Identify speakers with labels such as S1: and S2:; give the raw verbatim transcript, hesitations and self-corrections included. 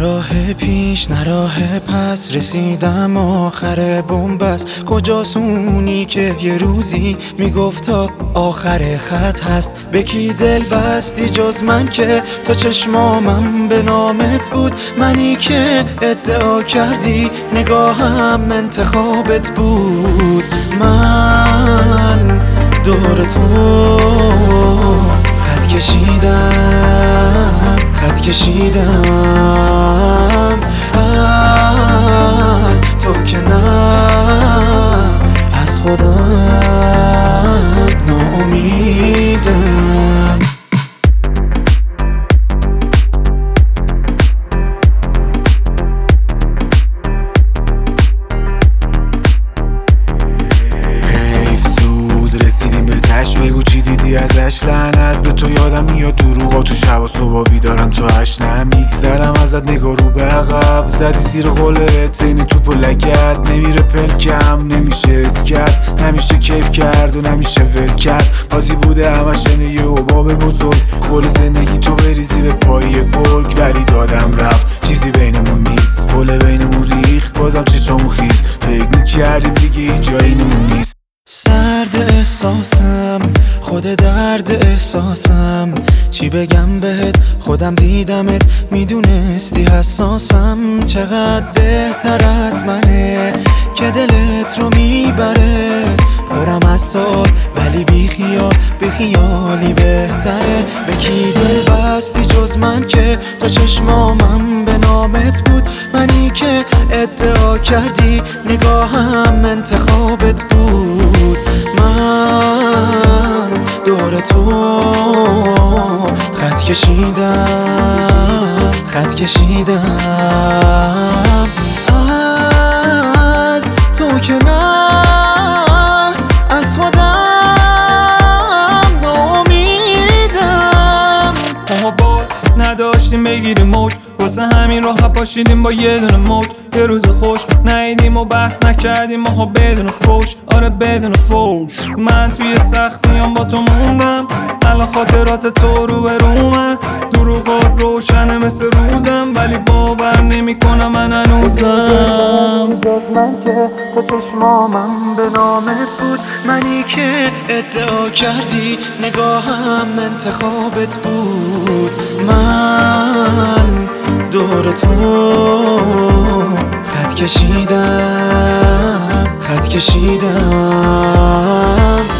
S1: راه پیش نه راه پس، رسیدم آخر بنبست. کجاست اونی که یه روزی میگفت تا آخر خط هست؟ به کی دل بستی جز من که تا چشمامم به نامت بود؟ منی که ادعا کردی نگاهم انتخابت بود. من دور تو خط کشیدم، خط کشیدم از تو که نه، از خودم ناامیدم.
S2: بگو چی دیدی ازش، لعنت به تو. یادم میاد دروغا تو شب و صبح بیدارم تو هشت، نمیگذرم ازت نگاه رو به عقب. زدی سیر قولت اینی توپ و لگت، نمیره پلکم نمیشه اسکت، نمیشه کیف کرد و نمیشه ول کرد. بازی بوده همش اینه یه عباب بزرگ، کل زندگی تو بریزی به پای گرگ. ولی دادم رفت چیزی بینمون نیست، پل بینمون ریخت بازم چشامون خیز. فکر میکردیم دیگه هیچ جایی نمون نیست.
S1: سرد احساسم، خود درد احساسم، چی بگم بهت؟ خودم دیدمت میدونستی حساسم. چقدر بهتر از منه که دلت رو میبره، پرم از سال ولی بی خیال، بی خیالی بهتره. به کی دل بستی جز من که تا چشمامم به نامت بود؟ منی که ادعا کردی نگاهم انتخابت بود. من دور تو خط کشیدم، خط کشیدم از تو که نه، از خودم ناامیدم.
S3: ما بار نداشتیم بگیریم موج، واسه همین راه پاشیدیم با یه دونه موج. یه روز خوش نیدیم و بحث نکردیم ماها بدون فوش، آره بدون فوش. من توی سختیام با تو موندم، الان خاطرات تو رو به رومن. دروغات روشنه مثل روزم، ولی باور نمی کنم من هنوزم.
S1: من که تا چشمامم به نامت بود، منی که ادعا کردی نگاهم انتخابت بود. من دور تو خط کشیدم، خط کشیدم